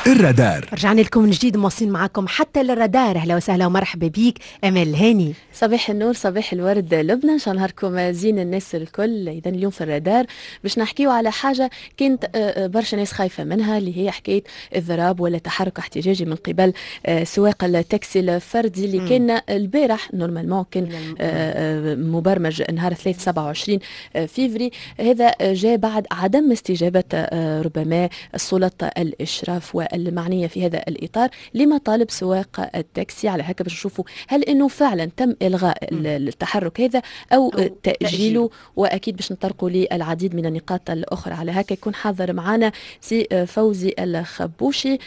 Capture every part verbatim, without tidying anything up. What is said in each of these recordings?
الرادار. رجعنا لكم من جديد مواصلين معكم حتى للرادار. اهلا وسهلا ومرحبا بيك امال الهاني. صباح النور صباح الورد لبنى، ان شاء الله نهاركم زين الناس الكل. اذا اليوم في الرادار باش نحكيو على حاجه كانت برشا ناس خايفه منها، اللي هي حكايه اضراب ولا تحرك احتجاجي من قبل سواق التاكسي الفردي اللي م. كان البارح نورمالمون كان مبرمج نهار ثلاثة سبعة وعشرين فيفري. هذا جاء بعد عدم استجابه ربما السلطه الاشراف والمعنيه في هذا الاطار لمطالب سواق التاكسي. على هكا باش نشوفوا هل انه فعلا تم الغاء التحرك هذا او, أو تاجيله, تأجيله. واكيد باش نطرقوا للعديد من النقاط الاخرى. على هكا يكون حاضر معنا سي فوزي الخبوشي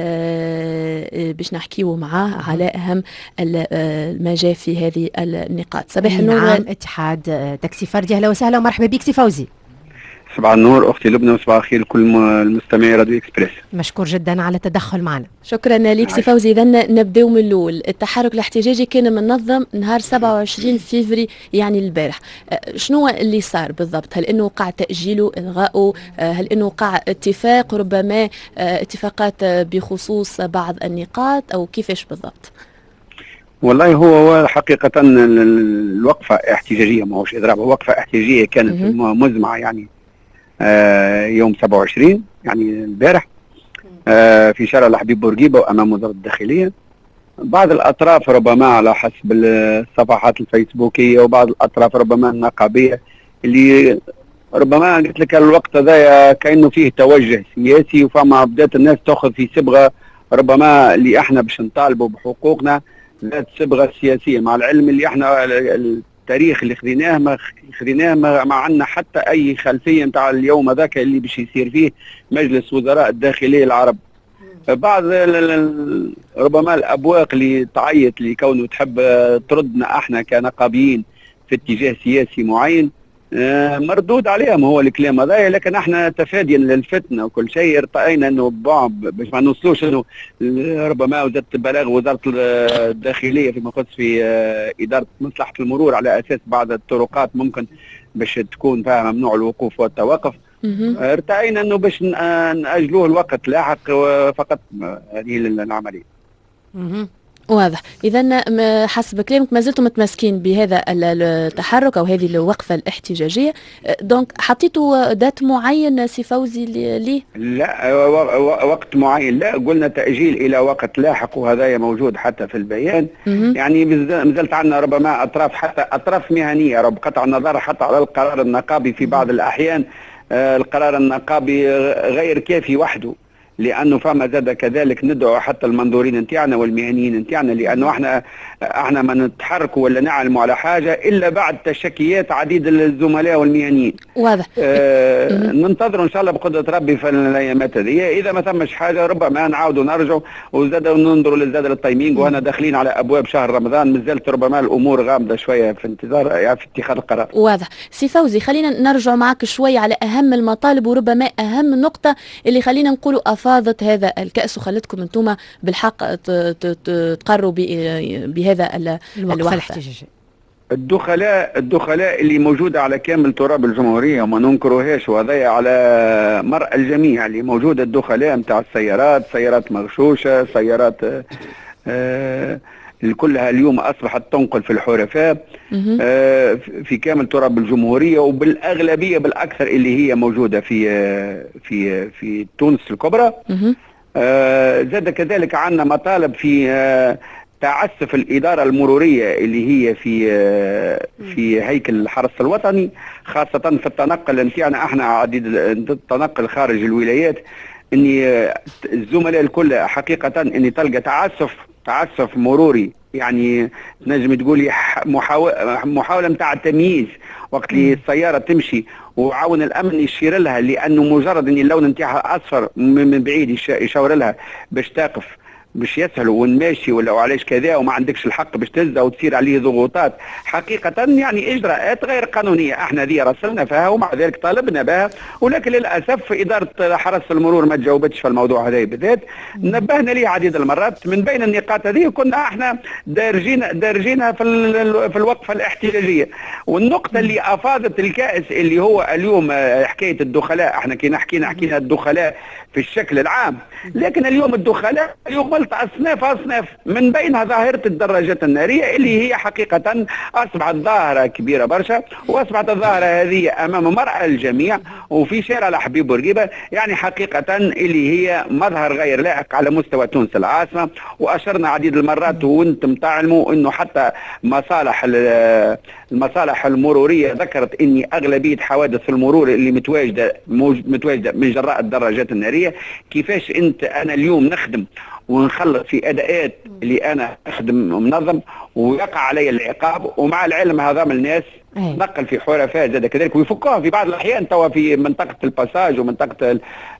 باش نحكيو معاه على اهم ما جاء في هذه النقاط. صباح النور. نعم اتحاد تاكسي فردي، اهلا وسهلا ومرحبا بك سي فوزي. صباح النور اختي لبنى وصباح الخير لكل المستمعي راديو اكسبريس. مشكور جدا على التدخل معنا. شكرا لك سي فوزي. اذا نبداو من الاول. التحرك الاحتجاجي كان منظم نهار سبعة وعشرين فيفري يعني البارح. شنو اللي صار بالضبط؟ هل انه وقع تاجيله الغائه؟ هل انه وقع اتفاق ربما اتفاقات بخصوص بعض النقاط او كيفاش بالضبط؟ والله هو حقيقة الوقفة احتجاجية، ما هوش إضراب، وقفة احتجاجية كانت مزمعة يعني آه يوم سبعة وعشرين يعني البارح آه في شارع الحبيب بورقيبة وأمام وزارة الداخلية. بعض الأطراف ربما على حسب الصفحات الفيسبوكية وبعض الأطراف ربما النقابية اللي ربما قلت لك الوقت هذا كأنه فيه توجه سياسي، وفما بدات الناس تأخذ في صبغة ربما اللي احنا باش نطالبوا بحقوقنا ذات صبغة سياسية، مع العلم اللي احنا التاريخ اللي خذيناه ما خذيناه ما عندنا حتى اي خلفيه نتاع اليوم هذاك اللي باش يصير فيه مجلس وزراء الداخليه العرب. بعض ربما الابواق اللي تعيط لكونه تحب تردنا احنا كنقابيين في اتجاه سياسي معين مردود عليهم هو الكلام هذا، لكن احنا تفاديا للفتنه وكل شيء ارتأينا انه باش ما نوصلوش انه ربما وزاره البلاغ وزاره الداخليه فيما يخص في اداره مصلحه المرور على اساس بعض الطرقات ممكن باش تكون فيها ممنوع الوقوف والتوقف. ارتأينا انه باش ناجلوه الوقت لاحق فقط هذه العمليه. واضح. إذا حسب كلامك ما زلتم متمسكين بهذا التحرك أو هذه الوقفة الاحتجاجية. دونك حطيتوا دات معين سي فوزي ليه؟ لا وقت معين لا، قلنا تأجيل إلى وقت لاحق، وهذا موجود حتى في البيان. يعني مازلت عندنا ربما أطراف حتى أطراف مهنية رب قطع النظر حتى على القرار النقابي في بعض الأحيان. آه القرار النقابي غير كافي وحده، لانه فما زاد كذلك ندعو حتى المنظورين نتاعنا والمهنيين نتاعنا، لانه احنا احنا ما نتحركوا ولا نعلموا على حاجه الا بعد تشكيات عديد الزملاء والمهنيين. واضح. آه ننتظروا ان شاء الله بقدره ربي في الايامات هذه، اذا ما ثمش حاجه ربما نعاودوا نرجعوا وزاد ننظروا لزاد التايمينج، وهنا داخلين على ابواب شهر رمضان مازالت ربما الامور غامضه شويه في انتظار يعني في اتخاذ القرار. واضح. سي فوزي خلينا نرجع معك شوي على اهم المطالب وربما اهم نقطه اللي خلينا نقولوا فاضت هذا الكأس وخلتكم انتم بالحق تقروا بهذا الوقفة الاحتجاجية. الدخلاء الدخلاء اللي موجودة على كامل تراب الجمهورية وما ننكروهاش، وهذا على مرأى الجميع اللي موجودة الدخلاء نتاع السيارات، سيارات مغشوشة، سيارات آه كلها اليوم أصبحت تنقل في الحرفاء آه في كامل تراب الجمهورية، وبالأغلبية بالأكثر اللي هي موجودة في آه في في تونس الكبرى. آه زاد كذلك عندنا مطالب في آه تعسف الإدارة المرورية اللي هي في آه في هيكل الحرس الوطني، خاصة في التنقل نتاعنا احنا عديد التنقل خارج الولايات، اني آه الزملاء الكل حقيقة اني تلقى تعسف تعسف مروري، يعني تنجم تقولي محاولة متاع التمييز وقت اللي السيارة تمشي وعاون الأمن يشير لها، لأنه مجرد أن اللون نتاعها أصفر من بعيد يشاور لها باش تقف باش يسهلوا ونماشي ولا وعلاش كذا وما عندكش الحق باش تهزها وتصير عليه ضغوطات حقيقة يعني إجراءات غير قانونية. احنا ذي رسلنا فيها ومع ذلك طالبنا بها، ولكن للأسف إدارة حرس المرور ما تجاوبتش في الموضوع هذا بالذات. نبهنا ليه عديد المرات. من بين النقاط هذه كنا احنا دارجين دارجينها في في الوقفة الاحتجاجية. والنقطة اللي أفاضت الكأس اللي هو اليوم حكاية الدخلاء، احنا كنا حكينا حكينا الدخلاء في الشكل العام، لكن اليوم الدخلاء اليوم ملت أصناف أصناف، من بينها ظاهرة الدراجات النارية اللي هي حقيقة أصبحت ظاهرة كبيرة برشا، وأصبحت الظاهرة هذه أمام مرأى الجميع وفي شارع الحبيب بورقيبة، يعني حقيقة اللي هي مظهر غير لائق على مستوى تونس العاصمة. وأشرنا عديد المرات وأنتم تعلموا أنه حتى مصالح المصالح المرورية ذكرت أن أغلبية حوادث المرور اللي متواجدة متواجدة من جراء الدراجات النارية. كيفاش أنت أنا اليوم نخدم ونخلص في أداءات اللي أنا أخدم منظم ويقع علي العقاب، ومع العلم هذا من الناس نقل في حرفاء زاد كذلك ويفكوها في بعض الأحيان توا في منطقة الباساج ومنطقة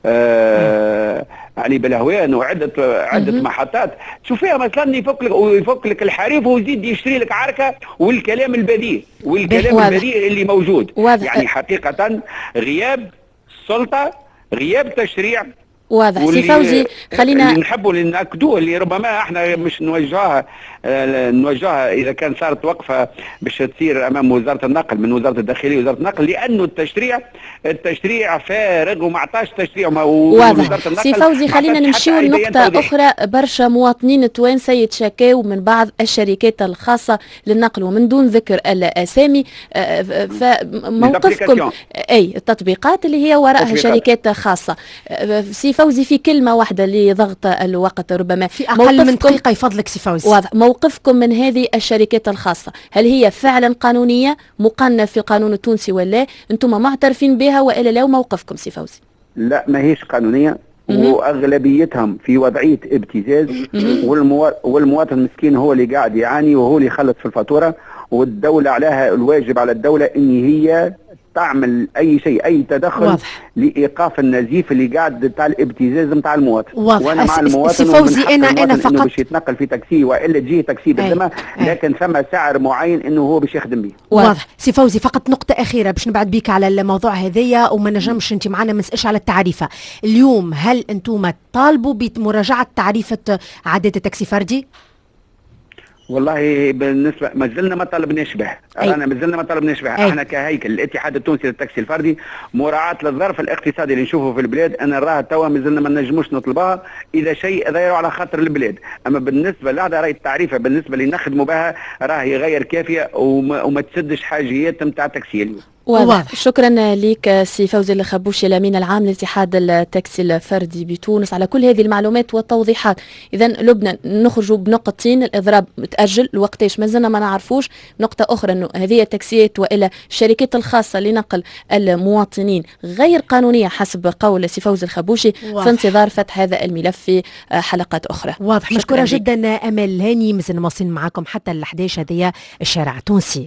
آه علي بلهوان وعدة عدة محطات تشوف فيها مثلا يفك لك ويفك لك الحريف ويزيد يشتري لك عركة والكلام البذيء والكلام البذيء اللي موجود. يعني حقيقة غياب السلطة، غياب تشريع. واضح. سي فوزي خلينا اللي نحبوا اللي ناكدوه اللي ربما احنا مش نوجهها اه نوجهها اذا كان صارت وقفه باش تصير امام وزاره النقل من وزاره الداخليه وزاره النقل، لانه التشريع التشريع فارغ وما عطاش تشريع. واضح. سي فوزي خلينا نمشيو لنقطه اخرى. برشا مواطنين توانسه يتشكاو من بعض الشركات الخاصه للنقل ومن دون ذكر الاسامي، فموقفكم اي التطبيقات اللي هي وراءها شركات خاصه. سي فوزي في كلمة واحدة لضغط الوقت ربما في أقل من دقيقة يفضلك سي فوزي. واضح. موقفكم من هذه الشركات الخاصة هل هي فعلا قانونية مقننة في القانون التونسي ولا أنتم معترفين بها وإلا لا؟ موقفكم سي فوزي؟ لا ما هيش قانونية واغلبيتهم في وضعيه ابتزاز، والمو... والمواطن المسكين هو اللي قاعد يعاني وهو اللي يخلص في الفاتوره، والدوله عليها الواجب على الدوله ان هي تعمل اي شيء اي تدخل واضح. لايقاف النزيف اللي قاعد تاع الابتزاز نتاع المواطن. واضح. وانا مع المواطن فوزي انا انا فقط باش يتنقل في تاكسي والا تجيه تاكسي بالذمه، لكن ثم سعر معين انه هو باش يخدم به. واضح. سي فوزي فقط نقطه اخيره باش نبعد بيك على الموضوع هذايا وما نجمش انت معنا ما نسالش على التعريفه. اليوم هل انتم طالبوا بمراجعه تعريفه عداد التاكسي فردي؟ والله بالنسبه ما زلنا ما طلبناش به، انا ما زلنا ما طلبناش به. احنا كهيكل الاتحاد التونسي للتاكسي الفردي مراعاه للظرف الاقتصادي اللي نشوفه في البلاد، انا نراها توا ما زلنا ما نجموش نطلبها اذا شيء غير على خاطر البلاد. اما بالنسبه لهذا راهي التعريفه بالنسبه اللي نخدموا بها راهي غير كافيه وما, وما تسدش حاجيات نتاع التاكسي اليوم. واضح. شكرا لك سي فوزي الخبوشي الامين العام لاتحاد التاكسي الفردي بتونس على كل هذه المعلومات والتوضيحات. اذا لبنى نخرجوا بنقطتين، الاضراب متاجل الوقتاش ما زلنا ما نعرفوش، نقطه اخرى انه هذه التاكسيات والا الشركات الخاصه لنقل المواطنين غير قانونيه حسب قول سي فوزي الخبوشي. واضح. في انتظار فتح هذا الملف في حلقات اخرى. واضح. مشكوره جدا امل هاني، مازلنا واصلين معكم حتى ال إحدى عشر هذه الشارع التونسي.